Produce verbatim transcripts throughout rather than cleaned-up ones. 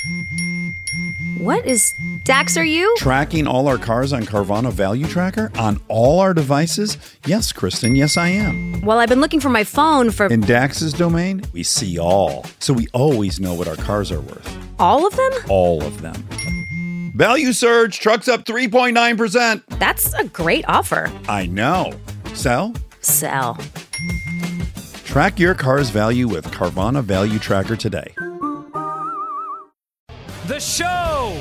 What is... Dax, are you? Tracking all our cars on Carvana Value Tracker on all our devices? Yes, Kristen, yes I am. Well, I've been looking for my phone for... In Dax's domain, we see all. So we always know what our cars are worth. All of them? All of them. Value surge, trucks up three point nine percent. That's a great offer. I know. Sell? Sell. Track your car's value with Carvana Value Tracker today. The show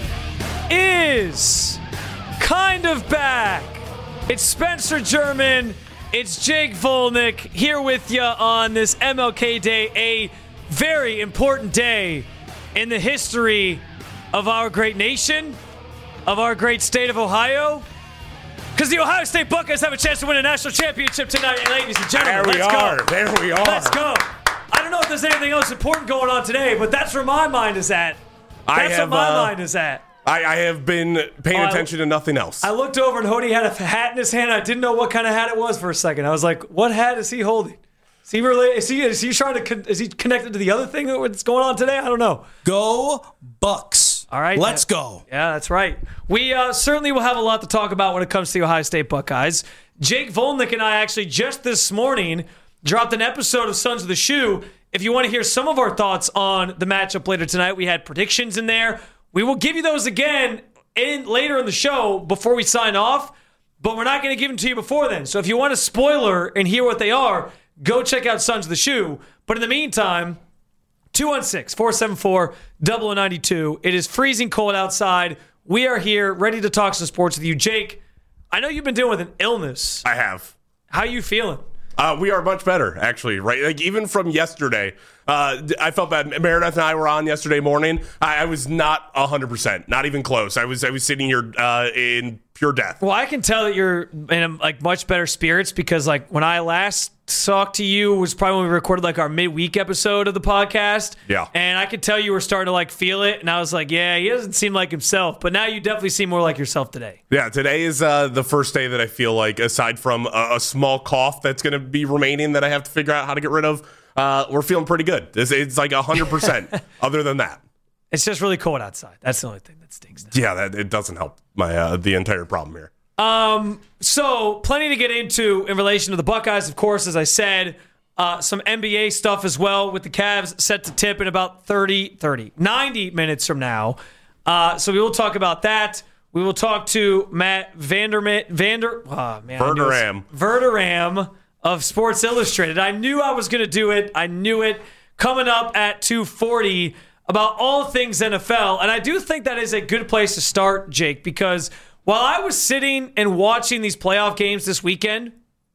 is kind of back. It's Spencer German. It's Jake Volnick here with you on this M L K Day, a very important day in the history of our great nation, of our great state of Ohio. Because the Ohio State Buckeyes have a chance to win a national championship tonight, ladies and gentlemen. There we Let's are. go. There we are. Let's go. I don't know if there's anything else important going on today, but that's where my mind is at. That's I have, where my uh, mind is at. I, I have been paying Oh, I- attention to nothing else. I looked over and Hody had a hat in his hand. I didn't know what kind of hat it was for a second. I was like, "What hat is he holding? Is he really? Is he? Is he trying to? Con- is he connected to the other thing that's going on today? I don't know." Go Bucks. All right, Let's yeah. go. Yeah, that's right. We uh, certainly will have a lot to talk about when it comes to the Ohio State Buckeyes. Jake Volnick and I actually just this morning dropped an episode of Sons of the Shoe. If you want to hear some of our thoughts on the matchup later tonight, we had predictions in there. We will give you those again in later in the show before we sign off, but we're not going to give them to you before then. So if you want a spoiler and hear what they are, go check out Sons of the Shoe. But in the meantime, two one six, four seven four, zero zero nine two. It is freezing cold outside. We are here ready to talk some sports with you. Jake, I know you've been dealing with an illness. I have. How you feeling? Uh, we are much better, actually, right? Like, even from yesterday, uh, I felt bad. Meredith and I were on yesterday morning. I, I was not one hundred percent, not even close. I was I was sitting here uh, in pure death. Well, I can tell that you're in like much better spirits because like when I last talked to you was probably when we recorded like our midweek episode of the podcast. Yeah. And I could tell you were starting to like feel it. And I was like, yeah, he doesn't seem like himself. But now you definitely seem more like yourself today. Yeah, today is uh, the first day that I feel like, aside from a, a small cough that's going to be remaining that I have to figure out how to get rid of, uh, we're feeling pretty good. It's, it's like one hundred percent other than that. It's just really cold outside. That's the only thing that stinks now. Yeah, that, it doesn't help my uh, the entire problem here. Um, so plenty to get into in relation to the Buckeyes, of course, as I said, uh, some N B A stuff as well with the Cavs set to tip in about thirty, thirty, ninety minutes from now. Uh, so we will talk about that. We will talk to Matt Vandermeer, Vander, oh, man, Verderam. Verderam of Sports Illustrated. I knew I was going to do it. I knew it. Coming up at two forty about all things N F L. And I do think that is a good place to start, Jake, because while I was sitting and watching these playoff games this weekend,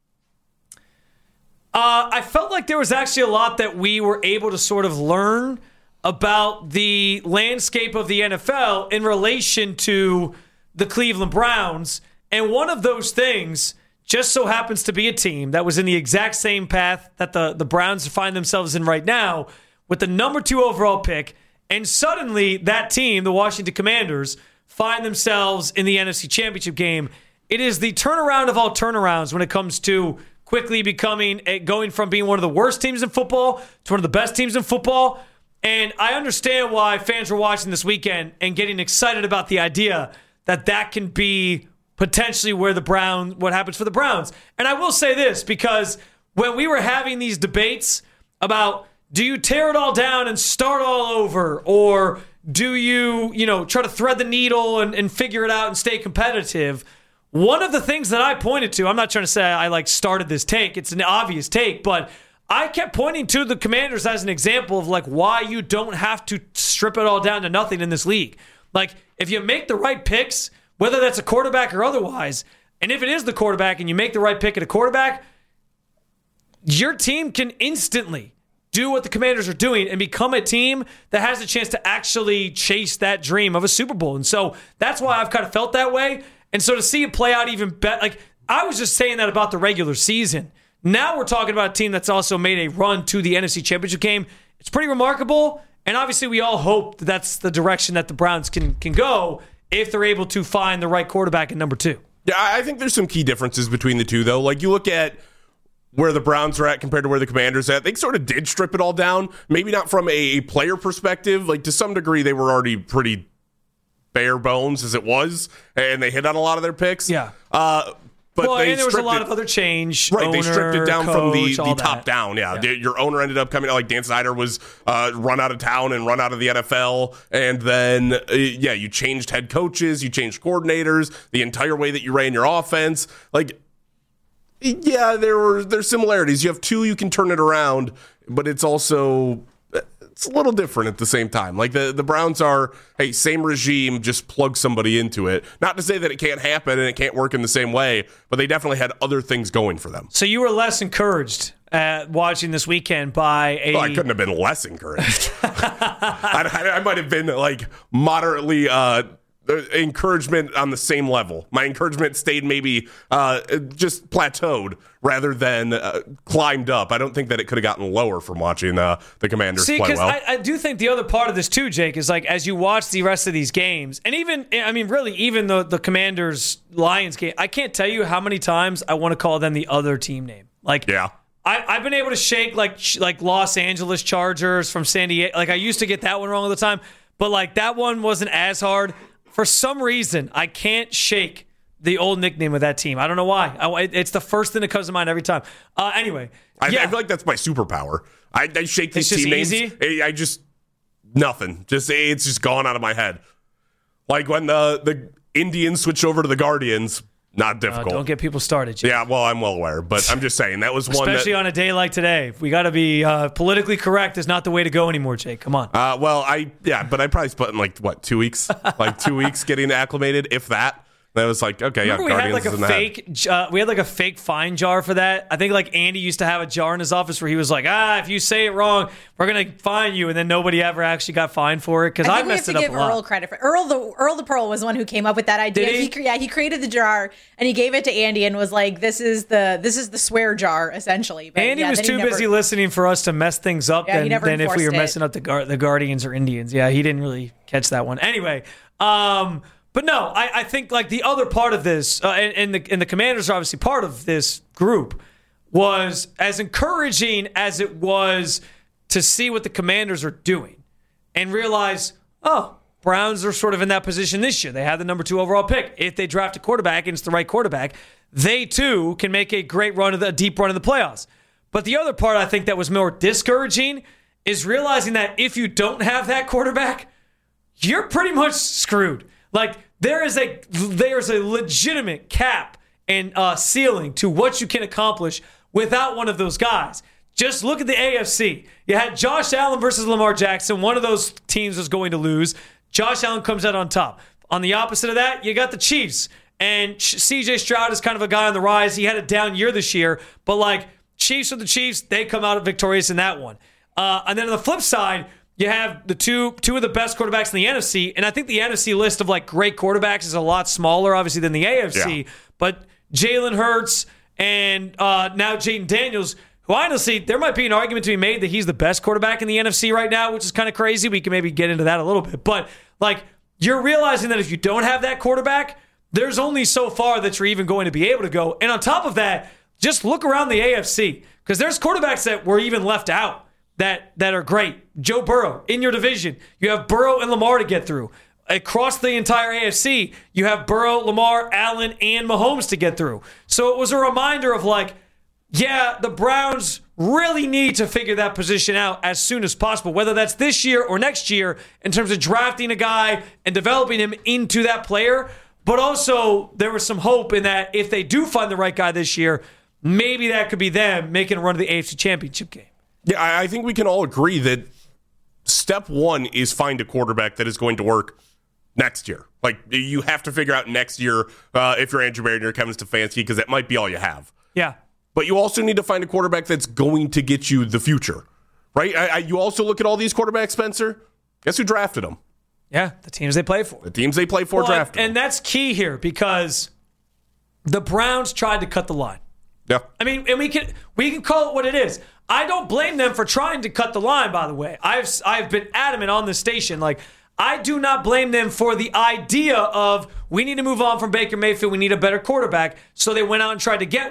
uh, I felt like there was actually a lot that we were able to sort of learn about the landscape of the N F L in relation to the Cleveland Browns. And one of those things just so happens to be a team that was in the exact same path that the, the Browns find themselves in right now with the number two overall pick. And suddenly that team, the Washington Commanders, find themselves in the N F C Championship game. It is the turnaround of all turnarounds when it comes to quickly becoming, a, going from being one of the worst teams in football to one of the best teams in football. And I understand why fans were watching this weekend and getting excited about the idea that that can be potentially where the Browns, what happens for the Browns. And I will say this, because when we were having these debates about, do you tear it all down and start all over, or do you, you know, try to thread the needle and, and figure it out and stay competitive? One of the things that I pointed to, I'm not trying to say I like started this take, it's an obvious take, but I kept pointing to the Commanders as an example of like why you don't have to strip it all down to nothing in this league. Like if you make the right picks, whether that's a quarterback or otherwise, and if it is the quarterback and you make the right pick at a quarterback, your team can instantly do what the Commanders are doing and become a team that has a chance to actually chase that dream of a Super Bowl. And so that's why I've kind of felt that way. And so to see it play out even better, like I was just saying that about the regular season. Now we're talking about a team that's also made a run to the N F C Championship game. It's pretty remarkable. And obviously we all hope that that's the direction that the Browns can, can go if they're able to find the right quarterback at number two. Yeah, I think there's some key differences between the two, though. Like, you look at where the Browns are at compared to where the Commanders are at. They sort of did strip it all down. Maybe not from a player perspective. Like, to some degree, they were already pretty bare bones as it was, and they hit on a lot of their picks. Yeah. Uh, but well, they and there was a lot it, of other change. Right, owner, they stripped it down coach, from the, the all top that. down. Yeah. Yeah. The- your owner ended up coming, like Dan Snyder was uh, run out of town and run out of the N F L. And then, uh, yeah, you changed head coaches, you changed coordinators, the entire way that you ran your offense. Like, yeah, there were there's similarities. You have two, you can turn it around, but it's also it's a little different at the same time. Like the, the Browns are, hey, same regime, just plug somebody into it. Not to say that it can't happen and it can't work in the same way, but they definitely had other things going for them. So you were less encouraged at watching this weekend by a. Well, I couldn't have been less encouraged. I, I, I might have been like moderately uh, encouragement on the same level. My encouragement stayed maybe uh, just plateaued rather than uh, climbed up. I don't think that it could have gotten lower from watching uh, the Commanders See, play because well. I, I do think the other part of this too, Jake, is like as you watch the rest of these games, and even I mean, really, even the the Commanders Lions game, I can't tell you how many times I want to call them the other team name. Like, yeah. I, I've been able to shake like like Los Angeles Chargers from San Diego. Like I used to get that one wrong all the time, but like that one wasn't as hard. For some reason, I can't shake the old nickname of that team. I don't know why. I, it's the first thing that comes to mind every time. Uh, anyway, I, yeah. I feel like that's my superpower. I, I shake these It's just team names. easy? I, I just nothing. Just it's just gone out of my head. Like when the the Indians switch over to the Guardians. Not Uh, difficult. don't get people started, Jake. Yeah, well, I'm well aware, but I'm just saying that was one. Especially that, on a day like today. We got to be uh, politically correct is not the way to go anymore, Jake. Come on. Uh, well, I yeah, but I probably spent like what two weeks, like two weeks getting acclimated, if that. That was like okay, Remember yeah. we had Guardians like is a in the head. fake, uh, we had like a fake fine jar for that. I think like Andy used to have a jar in his office where he was like, ah, if you say it wrong, we're gonna fine you, and then nobody ever actually got fined for it because I, I think we have messed to it up give a lot. Earl credit for Earl. The Earl the Pearl was the one who came up with that idea. Did he? cre- yeah, he created the jar and he gave it to Andy and was like, "This is the this is the swear jar, essentially." But Andy yeah, was then he too never- busy listening for us to mess things up Yeah, he than, never than if we were enforced it. messing up the Gar- the Guardians or Indians. Yeah, he didn't really catch that one. Anyway, um, but no, I, I think like the other part of this, uh, and, and the and the Commanders are obviously part of this group, was as encouraging as it was to see what the Commanders are doing and realize, oh, Browns are sort of in that position this year. They have the number two overall pick. If they draft a quarterback and it's the right quarterback, they too can make a great run of the a deep run in the playoffs. But the other part I think that was more discouraging is realizing that if you don't have that quarterback, you're pretty much screwed. Like there is a there's a legitimate cap and uh, ceiling to what you can accomplish without one of those guys. Just look at the A F C. You had Josh Allen versus Lamar Jackson. One of those teams was going to lose. Josh Allen comes out on top. On the opposite of that, you got the Chiefs. And C J Stroud is kind of a guy on the rise. He had a down year this year, but like Chiefs are the Chiefs, they come out victorious in that one. Uh, and then on the flip side, you have the two two of the best quarterbacks in the N F C, and I think the N F C list of like great quarterbacks is a lot smaller, obviously, than the A F C. Yeah. But Jalen Hurts and uh, now Jayden Daniels, who honestly, there might be an argument to be made that he's the best quarterback in the N F C right now, which is kind of crazy. We can maybe get into that a little bit. But like, you're realizing that if you don't have that quarterback, there's only so far that you're even going to be able to go. And on top of that, just look around the A F C because there's quarterbacks that were even left out that that are great. Joe Burrow in your division. You have Burrow and Lamar to get through. Across the entire A F C, you have Burrow, Lamar, Allen, and Mahomes to get through. So it was a reminder of like, yeah, the Browns really need to figure that position out as soon as possible, whether that's this year or next year in terms of drafting a guy and developing him into that player. But also, there was some hope in that if they do find the right guy this year, maybe that could be them making a run to the A F C Championship game. Yeah, I I think we can all agree that step one is find a quarterback that is going to work next year. Like, you have to figure out next year uh, if you're Andrew Barry or Kevin Stefanski, because that might be all you have. Yeah. But you also need to find a quarterback that's going to get you the future, right? I, I, you also look at all these quarterbacks, Spencer. Guess who drafted them? Yeah, the teams they play for. The teams they play for Well, drafted and them. that's key here because the Browns tried to cut the line. Yeah. I mean, and we can we can call it what it is. I don't blame them for trying to cut the line, by the way. I've I've been adamant on this station. Like, I do not blame them for the idea of we need to move on from Baker Mayfield. We need a better quarterback. So they went out and tried to get one.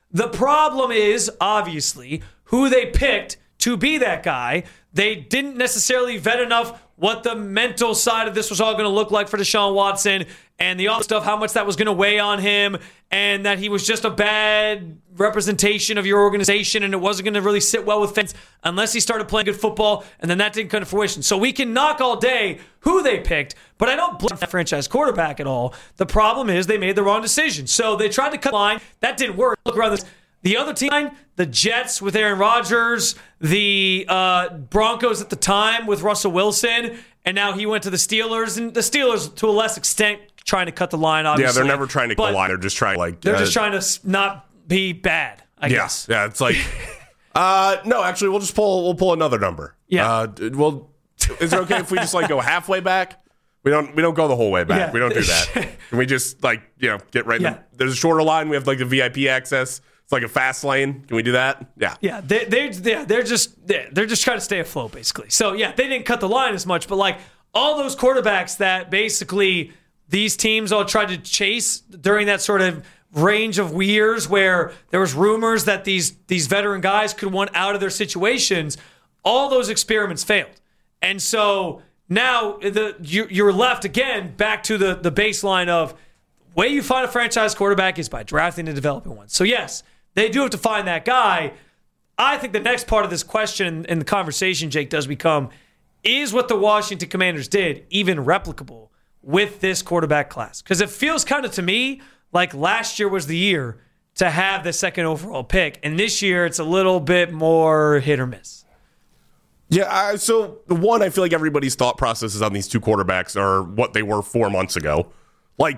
The problem is, obviously, who they picked to be that guy. They didn't necessarily vet enough what the mental side of this was all going to look like for Deshaun Watson and the other stuff, how much that was going to weigh on him, and that he was just a bad representation of your organization and it wasn't going to really sit well with fans unless he started playing good football, and then that didn't come to fruition. So we can knock all day who they picked, but I don't blame that franchise quarterback at all. The problem is they made the wrong decision. So they tried to cut the line. That didn't work. Look around this. The other team, the Jets with Aaron Rodgers, the uh, Broncos at the time with Russell Wilson, and now he went to the Steelers. And the Steelers, to a less extent, trying to cut the line, obviously. Yeah, they're never trying to cut the line. They're just trying, like... They're uh, just trying to not be bad, I yeah, guess. Yeah, it's like... uh, no, actually, we'll just pull We'll pull another number. Yeah. Uh, well, is it okay if we just, like, go halfway back? We don't we don't go the whole way back. Yeah. We don't do that. Can we just, like, you know, get right in Yeah. the, there's a shorter line. We have, like, the V I P access. It's like a fast lane. Can we do that? Yeah. Yeah, they, they, yeah, they're just they're, they're just trying to stay afloat, basically. So, yeah, they didn't cut the line as much, but, like, all those quarterbacks that basically these teams all tried to chase during that sort of range of years where there was rumors that these these veteran guys could want out of their situations, all those experiments failed. And so now the you, you're left, again, back to the, the baseline of way you find a franchise quarterback is by drafting and developing one. So, yes, they do have to find that guy. I think the next part of this question and the conversation, Jake, does become, is what the Washington Commanders did even replicable with this quarterback class? Because it feels kind of to me like last year was the year to have the second overall pick, and this year it's a little bit more hit or miss. Yeah, I, so the one, I feel like everybody's thought processes on these two quarterbacks are what they were four months ago. Like,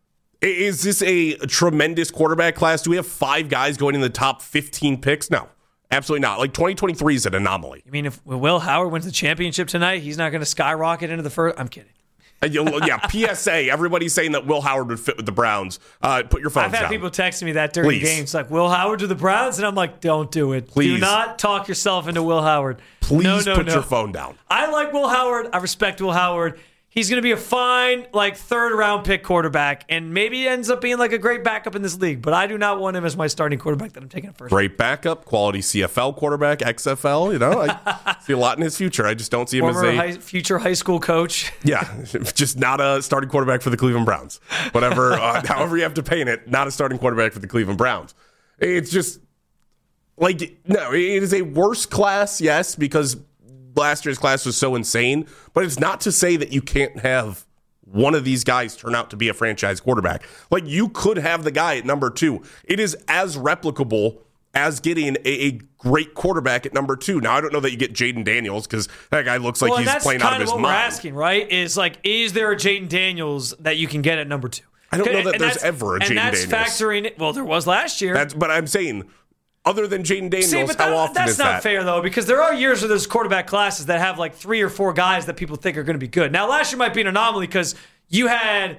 is this a tremendous quarterback class? Do we have five guys going in the top fifteen picks? No, absolutely not. Like, twenty twenty-three is an anomaly. You mean if Will Howard wins the championship tonight, he's not going to skyrocket into the first? I'm kidding. Uh, yeah, P S A, everybody's saying that Will Howard would fit with the Browns. Uh, put your phones I've had down. people texting me that during Please. games, like, Will Howard to the Browns? And I'm like, don't do it. Please. Do not talk yourself into Will Howard. Please no, no, put no. your phone down. I like Will Howard. I respect Will Howard. He's going to be a fine, like, third-round pick quarterback, and maybe he ends up being, like, a great backup in this league, but I do not want him as my starting quarterback that I'm taking at first. Great backup, quality C F L quarterback, X F L, you know. I see a lot in his future. I just don't see him Former as a... high, future high school coach. Yeah, just not a starting quarterback for the Cleveland Browns. Whatever, uh, however you have to paint it, not a starting quarterback for the Cleveland Browns. It's just, like, no, it is a worse class, yes, because last year's class was so insane, but it's not to say that you can't have one of these guys turn out to be a franchise quarterback. Like, you could have the guy at number two. It is as replicable as getting a, a great quarterback at number two. Now, I don't know that you get Jaden Daniels because that guy looks like well, he's that's playing out of kind his what mind. We're asking, right? Is like, is there a Jaden Daniels that you can get at number two? I don't know that And there's that's- ever a Jaden And that's Daniels. factoring. Well, there was last year. That's, but I'm saying, other than Jaden Daniels, See, but how that- often that's is not that? fair, though, because there are years where there's quarterback classes that have like three or four guys that people think are going to be good. Now, last year might be an anomaly because you had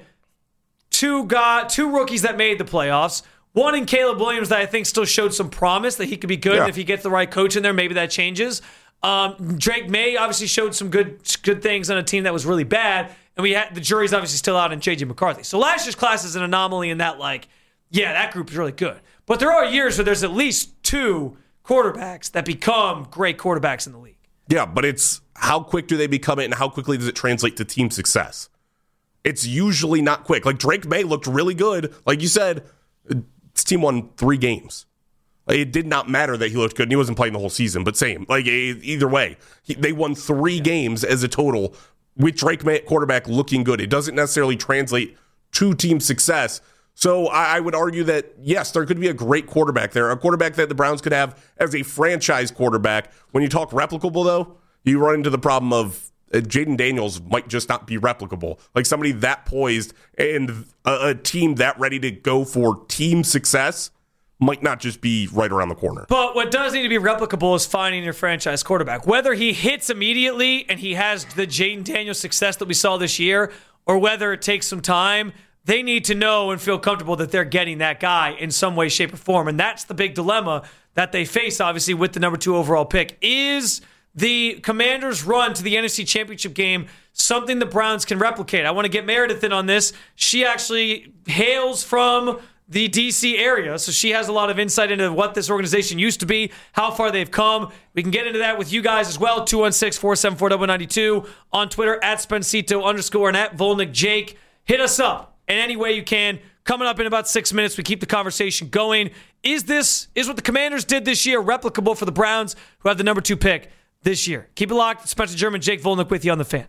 two guy, two rookies that made the playoffs. One in Caleb Williams that I think still showed some promise that he could be good. Yeah. And if he gets the right coach in there, maybe that changes. Um, Drake May obviously showed some good good things on a team that was really bad. And we had the jury's obviously still out on J J McCarthy. So last year's class is an anomaly in that, like, yeah, that group is really good. But there are years where there's at least two quarterbacks that become great quarterbacks in the league. Yeah, but it's how quick do they become it and how quickly does it translate to team success? It's usually not quick. Like, Drake May looked really good. Like you said, his team won three games. It did not matter that he looked good, and he wasn't playing the whole season, but same. Like, either way, he, they won three games as a total with Drake May at quarterback looking good. It doesn't necessarily translate to team success. So I, I would argue that, yes, there could be a great quarterback there, a quarterback that the Browns could have as a franchise quarterback. When you talk replicable, though, you run into the problem of uh, Jaden Daniels might just not be replicable. Like, somebody that poised and a, a team that ready to go for team success might not just be right around the corner. But what does need to be replicable is finding your franchise quarterback. Whether he hits immediately and he has the Jaden Daniels success that we saw this year, or whether it takes some time, they need to know and feel comfortable that they're getting that guy in some way, shape, or form. And that's the big dilemma that they face, obviously, with the number two overall pick. Is the Commanders' run to the N F C Championship game something the Browns can replicate? I want to get Meredith in on this. She actually hails from the D C area, so she has a lot of insight into what this organization used to be, how far they've come. We can get into that with you guys as well. two one six, four seven four, nine nine two on Twitter, at Spencito underscore and at Volnick Jake. Hit us up in any way you can. Coming up in about six minutes, we keep the conversation going. Is this, is what the Commanders did this year replicable for the Browns, who have the number two pick this year? Keep it locked. Spencer German, Jake Volnick with you on The Fan.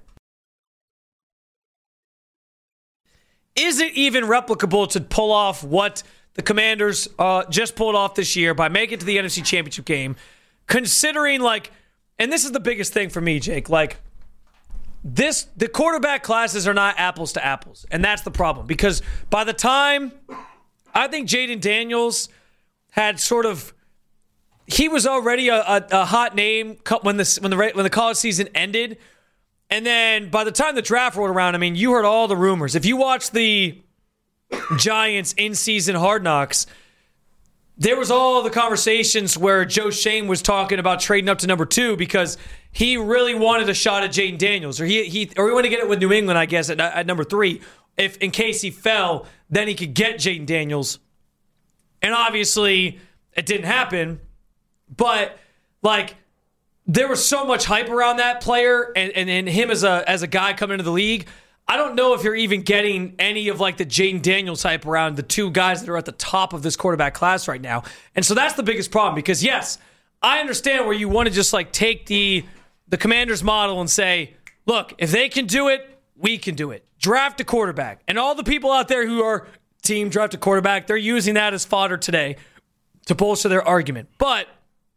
Is it even replicable to pull off what the Commanders uh, just pulled off this year by making it to the N F C Championship game, considering, like, and this is the biggest thing for me, Jake, like, this, the quarterback classes are not apples to apples, and that's the problem, because by the time, I think Jaden Daniels had sort of, he was already a, a, a hot name when the, when the when the college season ended. And then by the time the draft rolled around, I mean, you heard all the rumors. If you watch the Giants in-season Hard Knocks, there was all the conversations where Joe Shane was talking about trading up to number two because he really wanted a shot at Jaden Daniels, or he he or he wanted to get it with New England, I guess, at, at number three. If in case he fell, then he could get Jaden Daniels. And obviously, it didn't happen. But like, there was so much hype around that player and, and, and him as a as a guy coming into the league. I don't know if you're even getting any of like the Jaden Daniels hype around the two guys that are at the top of this quarterback class right now. And so that's the biggest problem because, yes, I understand where you want to just like take the the Commanders model and say, look, if they can do it, we can do it. Draft a quarterback. And all the people out there who are team draft a quarterback, they're using that as fodder today to bolster their argument. But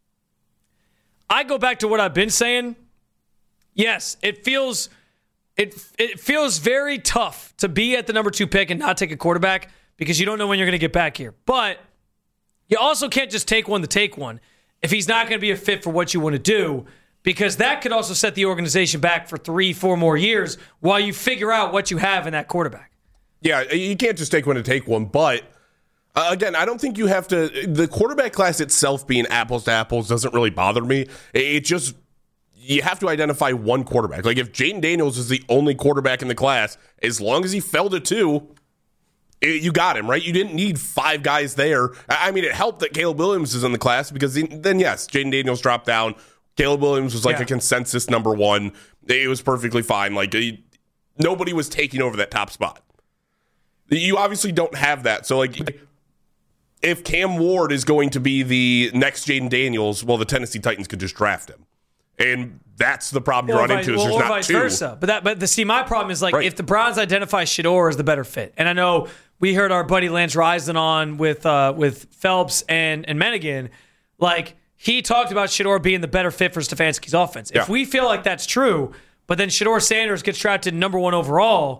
I go back to what I've been saying. Yes, it feels it it feels very tough to be at the number two pick and not take a quarterback because you don't know when you're going to get back here. But you also can't just take one to take one if he's not going to be a fit for what you want to do, because that could also set the organization back for three, four more years while you figure out what you have in that quarterback. Yeah, you can't just take one to take one, but Uh, again, I don't think you have to. The quarterback class itself being apples to apples doesn't really bother me. It, it just, you have to identify one quarterback. Like if Jaden Daniels is the only quarterback in the class, as long as he fell to two, it, you got him, right? You didn't need five guys there. I, I mean, it helped that Caleb Williams is in the class because he, then, yes, Jaden Daniels dropped down. Caleb Williams was like yeah. a consensus number one. It was perfectly fine. Like he, nobody was taking over that top spot. You obviously don't have that. So like, if Cam Ward is going to be the next Jaden Daniels, well, the Tennessee Titans could just draft him. And that's the problem you run vice, into is well, there's or not vice two. versa. But that, but the, see, my problem is like right. if the Browns identify Shedeur as the better fit, and I know we heard our buddy Lance Risen on with uh, with Phelps and and Menigan, like he talked about Shedeur being the better fit for Stefanski's offense. Yeah. If we feel like that's true, but then Shedeur Sanders gets drafted number one overall,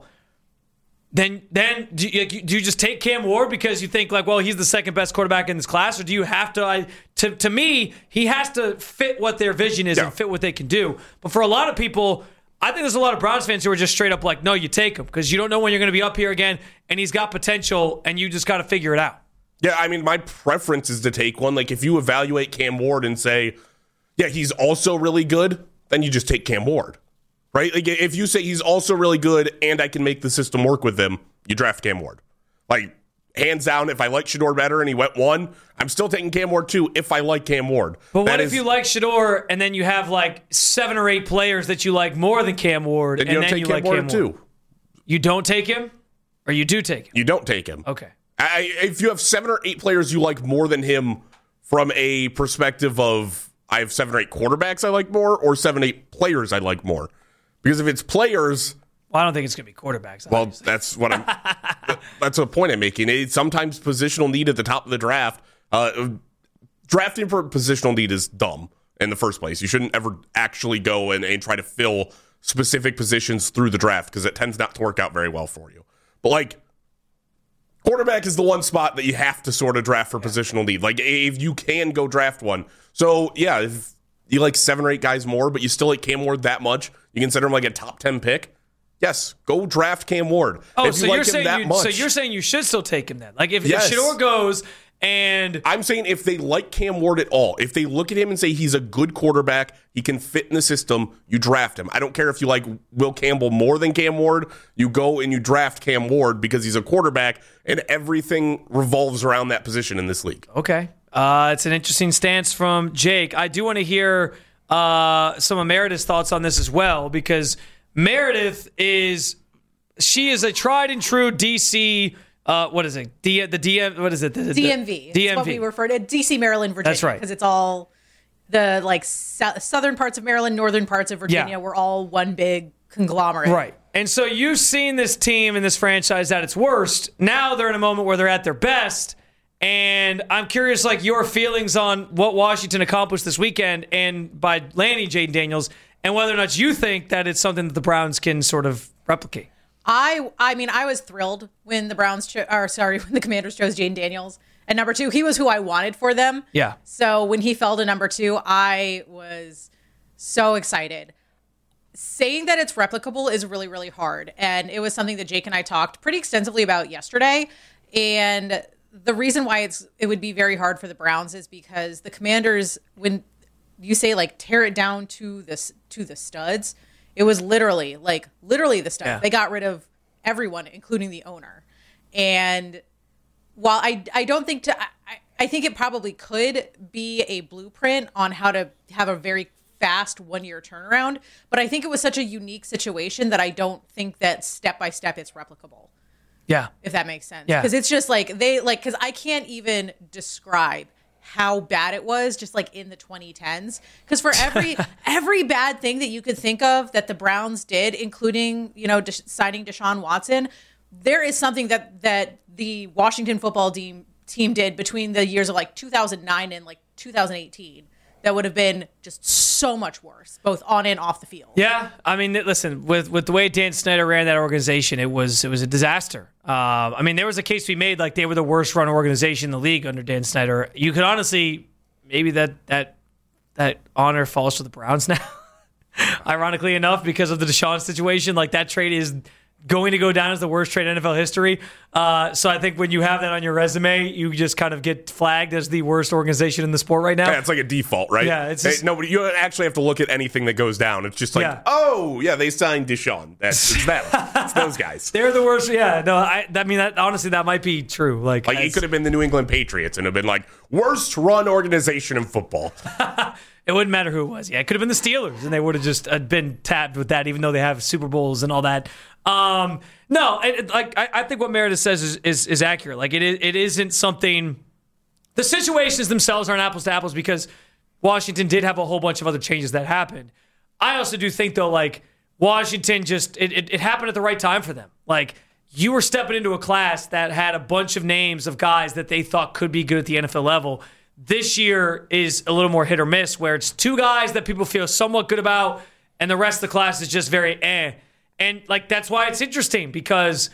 Then, then do you, do you just take Cam Ward because you think like, well, he's the second best quarterback in this class, or do you have to? I, to to me, he has to fit what their vision is yeah. and fit what they can do. But for a lot of people, I think there's a lot of Browns fans who are just straight up like, no, you take him because you don't know when you're going to be up here again, and he's got potential, and you just got to figure it out. Yeah, I mean, my preference is to take one. Like if you evaluate Cam Ward and say, yeah, he's also really good, then you just take Cam Ward. Right? Like if you say he's also really good and I can make the system work with him, you draft Cam Ward. Like, hands down, if I like Shedeur better and he went one, I'm still taking Cam Ward two if I like Cam Ward. But that what is, if you like Shedeur and then you have like seven or eight players that you like more than Cam Ward, then and you don't then take you Cam like Ward Cam two? Ward? You don't take him? Or you do take him? You don't take him. Okay. I, if you have seven or eight players you like more than him from a perspective of I have seven or eight quarterbacks I like more, or seven, eight players I like more. Because if it's players, well, I don't think it's going to be quarterbacks. Well, obviously. that's what I'm. That's a point I'm making. It's sometimes positional need at the top of the draft. Uh, drafting for positional need is dumb in the first place. You shouldn't ever actually go and, and try to fill specific positions through the draft because it tends not to work out very well for you. But like, quarterback is the one spot that you have to sort of draft for yeah. positional need. Like, if you can go draft one. So yeah, if you like seven or eight guys more, but you still like Cam Ward that much, you consider him like a top ten pick. Yes, go draft Cam Ward. Oh, if so you you're like saying him that you, much, so you're saying you should still take him then? Like if, yes. if Shedeur goes And I'm saying if they like Cam Ward at all, if they look at him and say he's a good quarterback, he can fit in the system, you draft him. I don't care if you like Will Campbell more than Cam Ward. You go and you draft Cam Ward because he's a quarterback, and everything revolves around that position in this league. Okay. Uh, it's an interesting stance from Jake. I do want to hear uh, some of Meredith's thoughts on this as well, because Meredith is, she is a tried and true D C Uh, what is it? D, the D M. What is it? The, D M V. D M V. That's what we refer to. D C, Maryland, Virginia. That's right. Because it's all the like so- southern parts of Maryland, northern parts of Virginia. Yeah. We're all one big conglomerate. Right. And so you've seen this team and this franchise at its worst. Now they're in a moment where they're at their best. And I'm curious, like, your feelings on what Washington accomplished this weekend and by landing Jayden Daniels, and whether or not you think that it's something that the Browns can sort of replicate. I I mean, I was thrilled when the Browns, cho- or sorry, when the Commanders chose Jayden Daniels at number two. He was who I wanted for them. Yeah. So when he fell to number two, I was so excited. Saying that it's replicable is really, really hard. And it was something that Jake and I talked pretty extensively about yesterday. And the reason why it's it would be very hard for the Browns is because the Commanders, when you say like tear it down to this to the studs, it was literally, like, literally the stuff. Yeah. They got rid of everyone, including the owner. And while I I don't think to, I, I think it probably could be a blueprint on how to have a very fast one-year turnaround. But I think it was such a unique situation that I don't think that step by step it's replicable. Yeah. If that makes sense. Yeah. Because it's just like, they, like, because I can't even describe how bad it was just like in the twenty tens, because for every every bad thing that you could think of that the Browns did, including, you know, de- signing Deshaun Watson, there is something that that the Washington football team team did between the years of like two thousand nine and like two thousand eighteen that would have been just so much worse, both on and off the field. Yeah, I mean, listen, with with the way Dan Snyder ran that organization, it was it was a disaster. Uh, I mean, there was a case to be made like they were the worst run organization in the league under Dan Snyder. You could honestly, maybe that that that honor falls to the Browns now. Ironically enough, because of the Deshaun situation, like that trade is going to go down as the worst trade in N F L history. Uh, so I think when you have that on your resume, you just kind of get flagged as the worst organization in the sport right now. Yeah, it's like a default, right? Yeah, it's just, hey, nobody. You don't actually have to look at anything that goes down. It's just like, Yeah. oh, yeah, they signed Deshaun. That's it's them. It's those guys. They're the worst. Yeah, no, I, I mean, that, honestly, that might be true. Like, Like, as- it could have been the New England Patriots and have been like, worst run organization in football. It wouldn't matter who it was. Yeah, it could have been the Steelers, and they would have just uh, been tabbed with that, even though they have Super Bowls and all that. Um, no, it, like I, I think what Meredith says is, is is accurate. Like it is, it isn't something. The situations themselves aren't apples to apples because Washington did have a whole bunch of other changes that happened. I also do think though, like Washington just it, it, it happened at the right time for them. Like you were stepping into a class that had a bunch of names of guys that they thought could be good at the N F L level. This year is a little more hit or miss, where it's two guys that people feel somewhat good about, and the rest of the class is just very eh. And like that's why it's interesting, because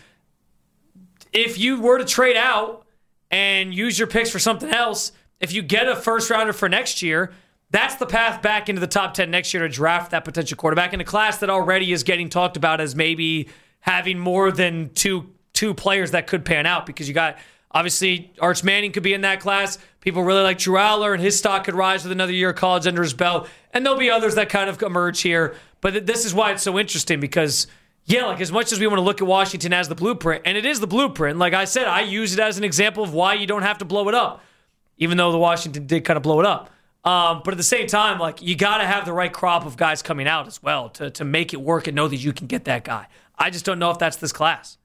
if you were to trade out and use your picks for something else, if you get a first rounder for next year, that's the path back into the top ten next year to draft that potential quarterback in a class that already is getting talked about as maybe having more than two two players that could pan out, because you got obviously Arch Manning could be in that class. People really like Drew Aller, and his stock could rise with another year of college under his belt. And there'll be others that kind of emerge here. But this is why it's so interesting, because, yeah, like as much as we want to look at Washington as the blueprint, and it is the blueprint, like I said, I use it as an example of why you don't have to blow it up, even though the Washington did kind of blow it up. Um, but at the same time, like you got to have the right crop of guys coming out as well to, to make it work and know that you can get that guy. I just don't know if that's this class.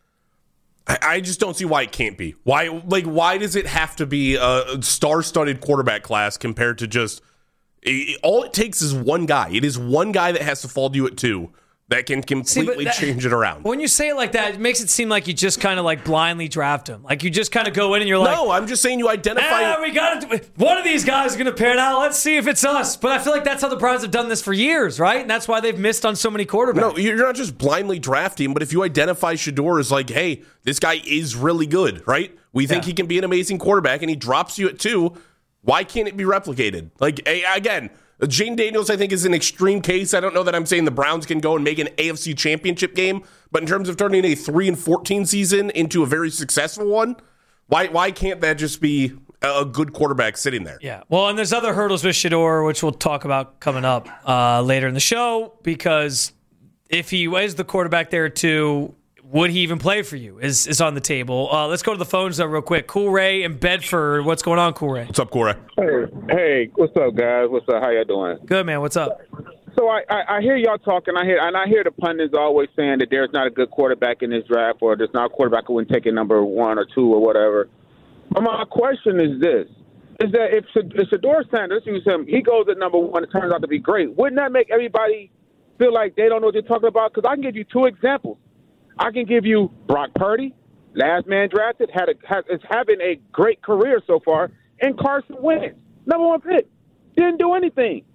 I just don't see why it can't be. Why, like, why does it have to be a star-studded quarterback class compared to just it, all it takes is one guy. It is one guy that has to fall to you at two that can completely See, that, change it around. When you say it like that, it makes it seem like you just kind of like blindly draft him. Like you just kind of go in and you're like, no, I'm just saying you identify. Ah, we got it. One of these guys is going to pan out. Let's see if it's us. But I feel like that's how the Browns have done this for years, right? And that's why they've missed on so many quarterbacks. No, you're not just blindly drafting, but if you identify Shedeur as like, hey, this guy is really good, right? We think Yeah. he can be an amazing quarterback, and he drops you at two. Why can't it be replicated? Like, again, Jayden Daniels, I think, is an extreme case. I don't know that I'm saying the Browns can go and make an A F C championship game, but in terms of turning a three and fourteen season into a very successful one, Why why can't that just be a good quarterback sitting there? Yeah. Well, and there's other hurdles with Shedeur, which we'll talk about coming up uh, later in the show, because if he was the quarterback there too, would he even play for you is, is on the table. Uh, let's go to the phones though real quick. Cool Ray in Bedford. What's going on, Cool Ray? What's up, Cool Ray? Hey, hey, what's up, guys? What's up? How y'all doing? Good, man. What's up? So I, I, I hear y'all talking. I hear and I hear the pundits always saying that there's not a good quarterback in this draft, or there's not a quarterback who wouldn't take a number one or two or whatever. But my question is this: is that if if Shedeur Sanders, use him, he goes at number one, it turns out to be great. Wouldn't that make everybody feel like they don't know what they're talking about? Because I can give you two examples. I can give you Brock Purdy, last man drafted, had a has, is having a great career so far, and Carson Wentz, number one pick, didn't do anything.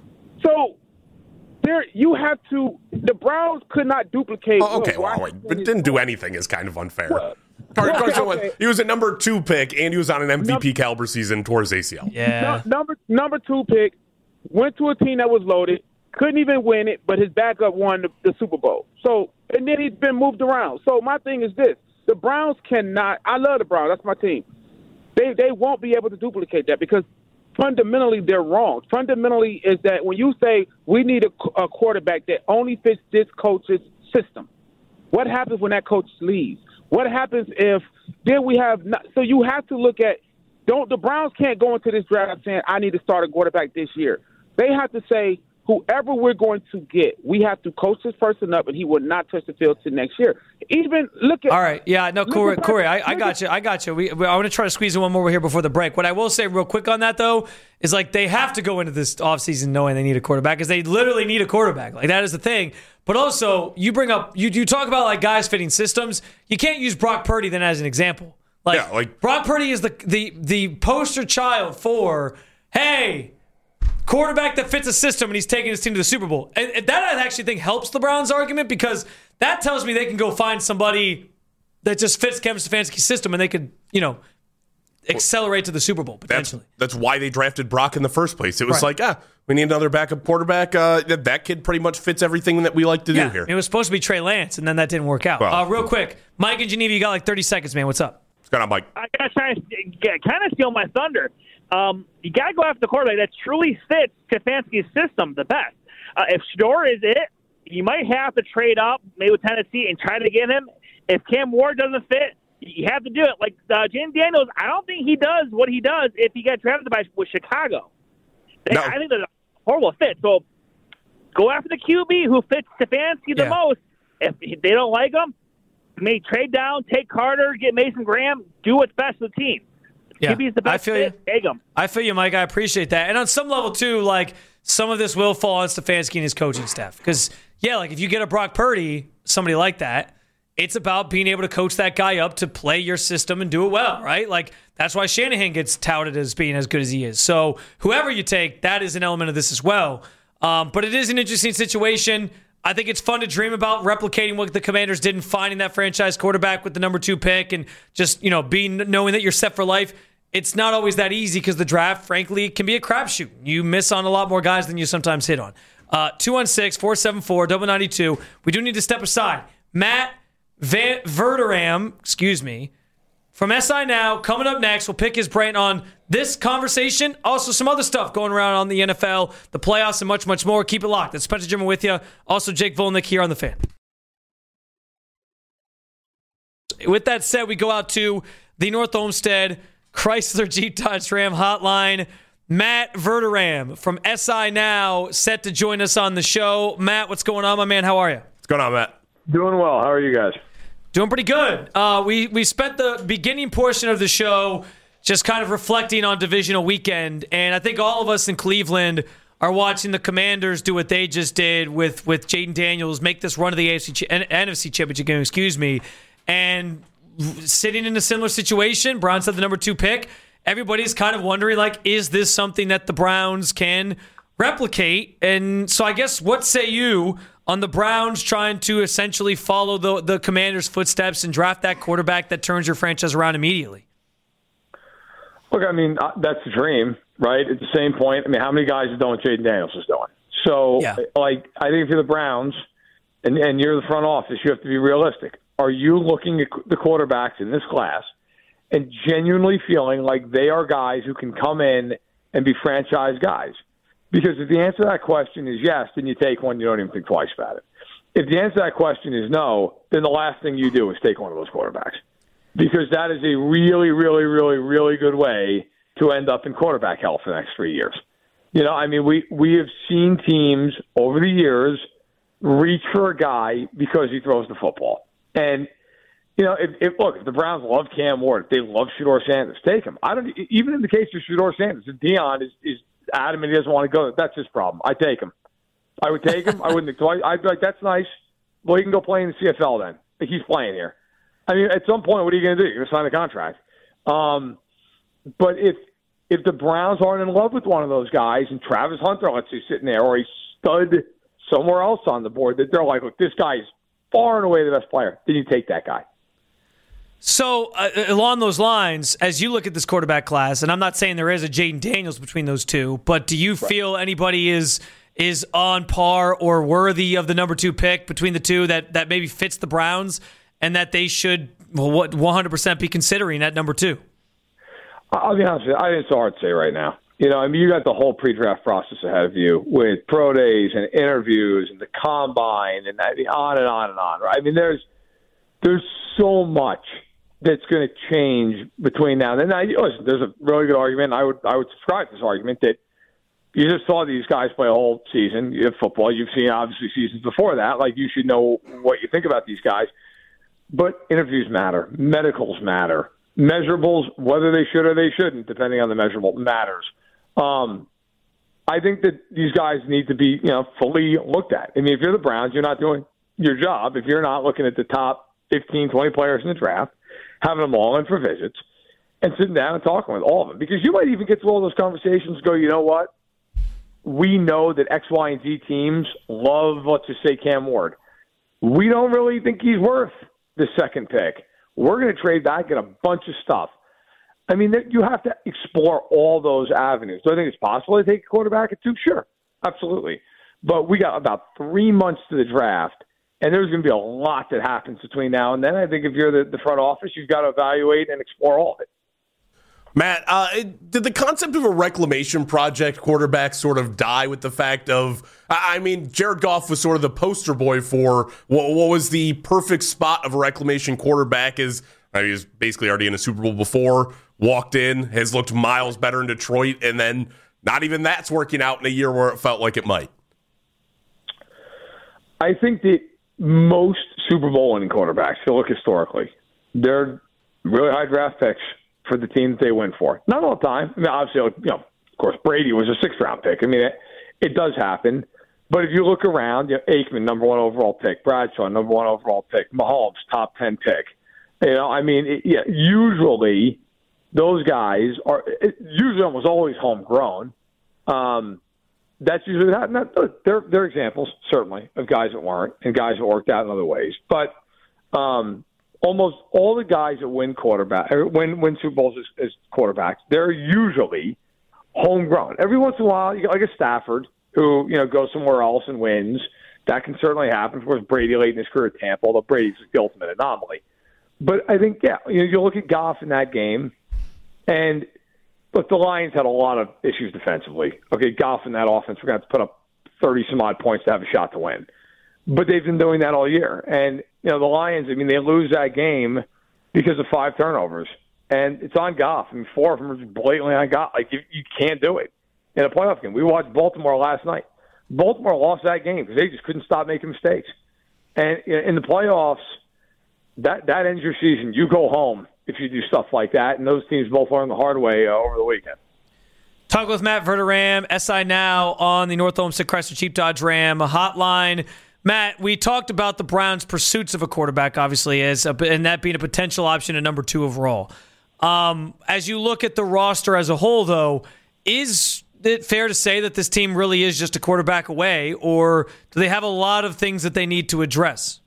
So. There, you have to. The Browns could not duplicate. Oh, okay, well, wait, but didn't do anything is kind of unfair. Well, Car- okay, Carson okay. Wentz, he was a number two pick, and he was on an M V P number, caliber season towards A C L. Yeah, no, number number two pick, went to a team that was loaded, couldn't even win it, but his backup won the, the Super Bowl. So, and then he's been moved around. So my thing is this: the Browns cannot. I love the Browns. That's my team. They they won't be able to duplicate that because. Fundamentally, they're wrong. Fundamentally is that when you say we need a, a quarterback that only fits this coach's system, what happens when that coach leaves? What happens if then we have not, so you have to look at don't the Browns can't go into this draft saying I need to start a quarterback this year. They have to say whoever we're going to get, we have to coach this person up, and he will not touch the field till next year. Even look at all right, yeah, no, Corey, Corey, I, I got you, I got you. We, we I want to try to squeeze in one more here before the break. What I will say real quick on that though is like they have to go into this offseason knowing they need a quarterback because they literally need a quarterback. Like that is the thing. But also, you bring up you you talk about like guys fitting systems. You can't use Brock Purdy then as an example. Like, yeah, like Brock Purdy is the the the poster child for hey. quarterback that fits a system, and he's taking his team to the Super Bowl. And, and that I actually think helps the Browns' argument because that tells me they can go find somebody that just fits Kevin Stefanski's system, and they could, you know, accelerate to the Super Bowl potentially. That's, that's why they drafted Brock in the first place. It was right. like, ah, we need another backup quarterback. Uh, that, that kid pretty much fits everything that we like to yeah, do here. It was supposed to be Trey Lance, and then that didn't work out. Well, uh, real quick, Mike and Geneva, you got like thirty seconds, man. What's up? What's going on, Mike? I got to try to kind of steal my thunder. Um, you got to go after the quarterback that truly fits Stefanski's system the best. Uh, if Shedeur is it, you might have to trade up, maybe with Tennessee, and try to get him. If Cam Ward doesn't fit, you have to do it. Like uh, Jaden Daniels, I don't think he does what he does if he got drafted by with Chicago. No. I think that's a horrible fit. So go after the Q B who fits Stefanski the yeah. most. If they don't like him, maybe trade down, take Carter, get Mason Graham, do what's best for the team. Yeah, Q B's the best I feel fit, you. take him. I feel you, Mike. I appreciate that. And on some level, too, like, some of this will fall on Stefanski and his coaching staff. Because, yeah, like, if you get a Brock Purdy, somebody like that, it's about being able to coach that guy up to play your system and do it well, right? Like, that's why Shanahan gets touted as being as good as he is. So, whoever you take, that is an element of this as well. Um, but it is an interesting situation. I think it's fun to dream about replicating what the Commanders did and finding that franchise quarterback with the number two pick and just, you know, being knowing that you're set for life. It's not always that easy because the draft, frankly, can be a crapshoot. You miss on a lot more guys than you sometimes hit on. Uh, two one six, four seven four, nine two. We do need to step aside. Matt Van Verderam, excuse me, from S I Now, coming up next. We'll pick his brain on this conversation, also some other stuff going around on the N F L, the playoffs, and much, much more. Keep it locked. That's Spencer Jimmer with you. Also, Jake Volnick here on The Fan. With that said, we go out to the North Olmsted Chrysler Jeep Dodge Ram hotline. Matt Verderam from S I Now set to join us on the show. Matt, what's going on, my man? How are you? What's going on, Matt? Doing well. How are you guys? Doing pretty good. Uh, we, we spent the beginning portion of the show just kind of reflecting on divisional weekend, and I think all of us in Cleveland are watching the Commanders do what they just did with, with Jaden Daniels, make this run to the A F C N F C Championship game, excuse me, and sitting in a similar situation. Browns had the number two pick. Everybody's kind of wondering, like, is this something that the Browns can replicate? And so I guess what say you on the Browns trying to essentially follow the, the Commanders' footsteps and draft that quarterback that turns your franchise around immediately? Look, I mean, that's the dream, right? At the same point, I mean, how many guys have done what Jaden Daniels is doing? So, yeah. like, I think if you're the Browns and, and you're the front office, you have to be realistic. Are you looking at the quarterbacks in this class and genuinely feeling like they are guys who can come in and be franchise guys. Because if the answer to that question is yes, then you take one, you don't even think twice about it. If the answer to that question is no, then the last thing you do is take one of those quarterbacks. Because that is a really, really, really, really good way to end up in quarterback hell for the next three years. You know, I mean, we, we have seen teams over the years reach for a guy because he throws the football. And, you know, if, if look, if the Browns love Cam Ward, if they love Shedeur Sanders, take him. I don't even in the case of Shedeur Sanders, if Dion is, is adamant he doesn't want to go, that's his problem. I take him. I would take him. I wouldn't. I'd be like, that's nice. Well, he can go play in the C F L then. He's playing here. I mean, at some point, what are you going to do? You're going to sign a contract. Um, but if if the Browns aren't in love with one of those guys, and Travis Hunter, let's say, sitting there, or he's stud somewhere else on the board, that they're like, look, this guy's far and away the best player, then you take that guy. So, uh, along those lines, as you look at this quarterback class, and I'm not saying there is a Jaden Daniels between those two, but do you feel anybody is is on par or worthy of the number two pick between the two that, that maybe fits the Browns and that they should well, what one hundred percent be considering at number two? I'll be honest with you, I think it's hard to say right now. You know, I mean, you got the whole pre-draft process ahead of you with pro days and interviews and the combine and on and on and on, right? I mean, there's there's so much that's going to change between now and then. Now, listen, there's a really good argument. I would I would subscribe to this argument that you just saw these guys play a whole season of football. You've seen, obviously, seasons before that. Like, you should know what you think about these guys. But interviews matter. Medicals matter. Measurables, whether they should or they shouldn't, depending on the measurable, matters. Um, I think that these guys need to be, you know, fully looked at. I mean, if you're the Browns, you're not doing your job. If you're not looking at the top fifteen, twenty players in the draft, having them all in for visits, and sitting down and talking with all of them. Because you might even get to all those conversations and go, you know what? We know that X, Y, and Z teams love, let's just say, Cam Ward. We don't really think he's worth the second pick. We're going to trade back, get a bunch of stuff. I mean, you have to explore all those avenues. Do I think it's possible to take a quarterback at two? Sure, absolutely. But we got about three months to the draft, and there's going to be a lot that happens between now and then. I think if you're the, the front office, you've got to evaluate and explore all of it. Matt, uh, did the concept of a reclamation project quarterback sort of die with the fact of, I mean, Jared Goff was sort of the poster boy for what, what was the perfect spot of a reclamation quarterback is, I mean, he was basically already in a Super Bowl before, walked in, has looked miles better in Detroit, and then not even that's working out in a year where it felt like it might. I think that most Super Bowl winning quarterbacks, if you look historically, they're really high draft picks for the team that they win for. Not all the time. I mean, obviously, you know, of course, Brady was a sixth-round pick. I mean, it, it does happen. But if you look around, you know, Aikman, number one overall pick. Bradshaw, number one overall pick. Mahomes, top ten pick. You know, I mean, it, yeah, usually those guys are it, usually almost always homegrown. Um, that's usually that. Not, they're, they're examples, certainly, of guys that weren't and guys that worked out in other ways. But um, almost all the guys that win quarterback, or win win Super Bowls as, as quarterbacks, they're usually homegrown. Every once in a while, you get like a Stafford who you know goes somewhere else and wins. That can certainly happen. Of course, Brady late in his career at Tampa, although Brady's the ultimate anomaly. But I think, yeah, you know, you look at Goff in that game, and look, the Lions had a lot of issues defensively. Okay, Goff in that offense, we're going to have to put up thirty some odd points to have a shot to win. But they've been doing that all year. And, you know, the Lions, I mean, they lose that game because of five turnovers. And it's on Goff. I mean, four of them are just blatantly on Goff. Like, you, you can't do it in a playoff game. We watched Baltimore last night. Baltimore lost that game because they just couldn't stop making mistakes. And in the playoffs, that, that ends your season. You go home if you do stuff like that. And those teams both learned the hard way uh, over the weekend. Talk with Matt Verderame, S I Now on the North Olmsted Chrysler Jeep Dodge Ram hotline. Matt, we talked about the Browns' pursuits of a quarterback, obviously, as a, and that being a potential option at number two overall. Um, as you look at the roster as a whole, though, is it fair to say that this team really is just a quarterback away, or do they have a lot of things that they need to address?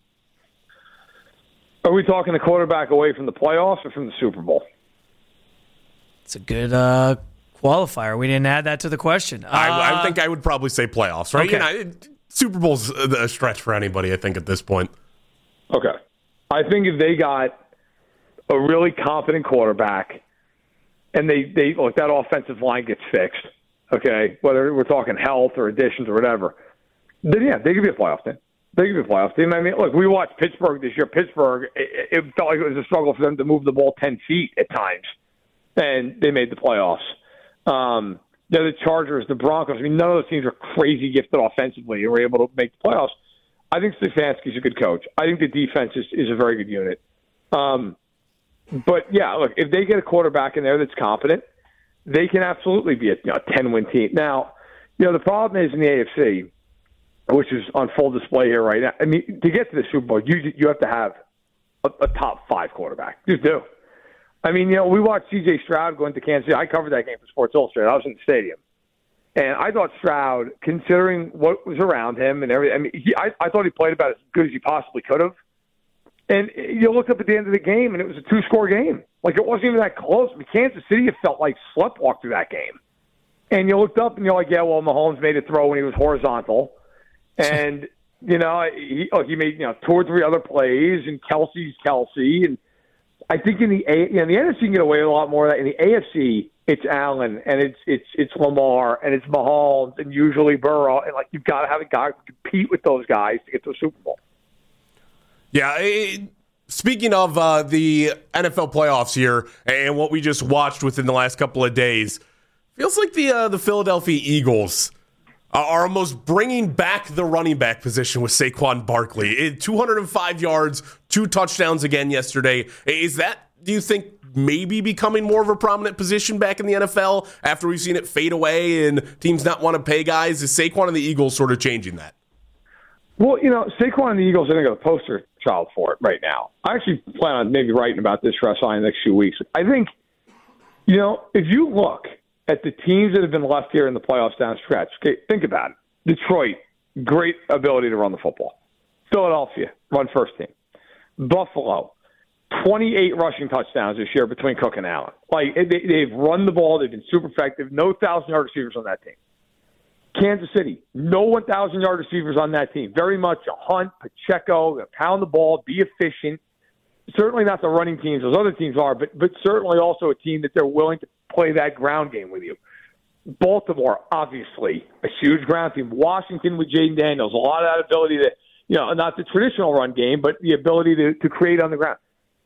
Are we talking a quarterback away from the playoffs or from the Super Bowl? It's a good uh, qualifier. We didn't add that to the question. Uh, I, I think I would probably say playoffs, right? Okay. You know, it, Super Bowl's a stretch for anybody, I think, at this point. Okay. I think if they got a really competent quarterback, and they, they look, that offensive line gets fixed, okay, whether we're talking health or additions or whatever, then, yeah, they could be a playoff team. They could be a playoff team. I mean, look, we watched Pittsburgh this year. Pittsburgh, it, it felt like it was a struggle for them to move the ball ten feet at times, and they made the playoffs. Um, you know, the Chargers, the Broncos, I mean, none of those teams are crazy gifted offensively and were able to make the playoffs. I think Stefanski's a good coach. I think the defense is, is a very good unit. Um, but, yeah, look, if they get a quarterback in there that's competent, they can absolutely be a you know, ten-win team. Now, you know, the problem is in the A F C, which is on full display here right now. I mean, to get to the Super Bowl, you you have to have a, a top five quarterback. You just do. I mean, you know, we watched C J Stroud go into Kansas City. I covered that game for Sports Illustrated. I was in the stadium. And I thought Stroud, considering what was around him and everything, I mean, he, I, I thought he played about as good as he possibly could have. And you looked up at the end of the game, and it was a two-score game. Like, it wasn't even that close. I mean, Kansas City, it felt like sleptwalk through that game. And you looked up, and you're like, yeah, well, Mahomes made a throw when he was horizontal. And, you know, he, oh, he made, you know, two or three other plays, and Kelsey's Kelsey. And I think in the, a, you know, the N F C can get away with a lot more of that. In the A F C, it's Allen, and it's it's it's Lamar, and it's Mahomes, and usually Burrow. And, like, you've got to have a guy who compete with those guys to get to a Super Bowl. Yeah, it, speaking of uh, the N F L playoffs here and what we just watched within the last couple of days, feels like the uh, the Philadelphia Eagles are almost bringing back the running back position with Saquon Barkley. It, two hundred five yards, two touchdowns again yesterday. Is that, do you think, maybe becoming more of a prominent position back in the N F L after we've seen it fade away and teams not want to pay guys? Is Saquon and the Eagles sort of changing that? Well, you know, Saquon and the Eagles, I think, are the poster child for it right now. I actually plan on maybe writing about this for us in the next few weeks. I think, you know, if you look at the teams that have been left here in the playoffs down the stretch, okay, think about it. Detroit, great ability to run the football. Philadelphia, run first team. Buffalo, twenty-eight rushing touchdowns this year between Cook and Allen. Like, they, they've run the ball. They've been super effective. No thousand-yard receivers on that team. Kansas City, no one thousand-yard receivers on that team. Very much a Hunt, Pacheco, pound the ball, be efficient. Certainly not the running teams those other teams are, but but certainly also a team that they're willing to play that ground game with you. Baltimore, obviously, a huge ground team. Washington with Jaden Daniels, a lot of that ability to, you know, not the traditional run game, but the ability to, to create on the ground.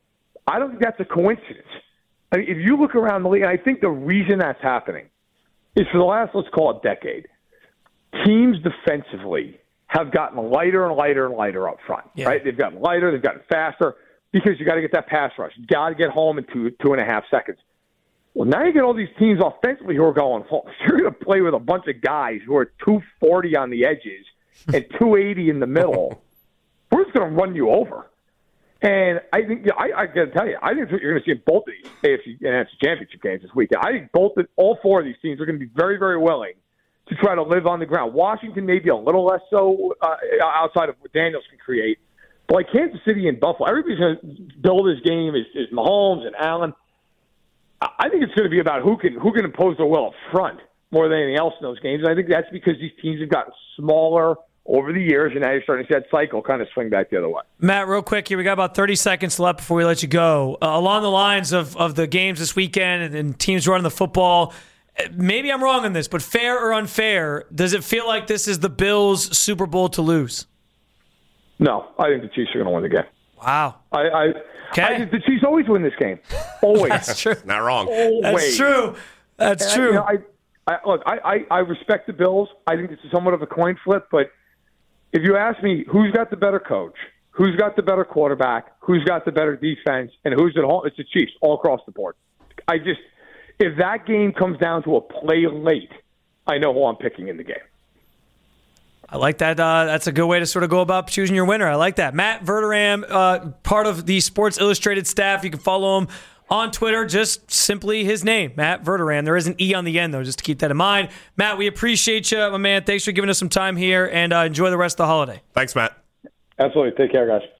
I don't think that's a coincidence. I mean, if you look around the league, and I think the reason that's happening is for the last, let's call it decade, teams defensively have gotten lighter and lighter and lighter up front, yeah. right? They've gotten lighter, they've gotten faster, because you got to get that pass rush. You got to get home in two, two and a half seconds. Well, now you get all these teams offensively who are going home. You're going to play with a bunch of guys who are two forty on the edges and two eighty in the middle. We're just going to run you over. And I think, yeah, I, I got to tell you, I think what you're going to see in both of these A F C and N F C championship games this weekend. I think both, all four of these teams are going to be very, very willing to try to live on the ground. Washington maybe a little less so uh, outside of what Daniels can create. But like Kansas City and Buffalo, everybody's going to build this game is, is Mahomes and Allen. I think it's going to be about who can who can impose their will up front more than anything else in those games. And I think that's because these teams have gotten smaller over the years, and now you're starting to see that cycle kind of swing back the other way. Matt, real quick here, we got about thirty seconds left before we let you go. Uh, along the lines of, of the games this weekend and, and teams running the football, maybe I'm wrong on this, but fair or unfair, does it feel like this is the Bills' Super Bowl to lose? No, I think the Chiefs are going to win the game. Wow. I, I, okay. I the Chiefs always win this game. Always. That's true. Not wrong. Always. That's true. That's and true. I, you know, I, I, look, I, I, I respect the Bills. I think this is somewhat of a coin flip, but if you ask me who's got the better coach, who's got the better quarterback, who's got the better defense, and who's at home, it's the Chiefs all across the board. I just, if that game comes down to a play late, I know who I'm picking in the game. I like that. Uh, that's a good way to sort of go about choosing your winner. I like that. Matt Verderame, uh, part of the Sports Illustrated staff. You can follow him on Twitter, just simply his name, Matt Verderame. There is an E on the end, though, just to keep that in mind. Matt, we appreciate you, my man. Thanks for giving us some time here, and uh, enjoy the rest of the holiday. Thanks, Matt. Absolutely. Take care, guys.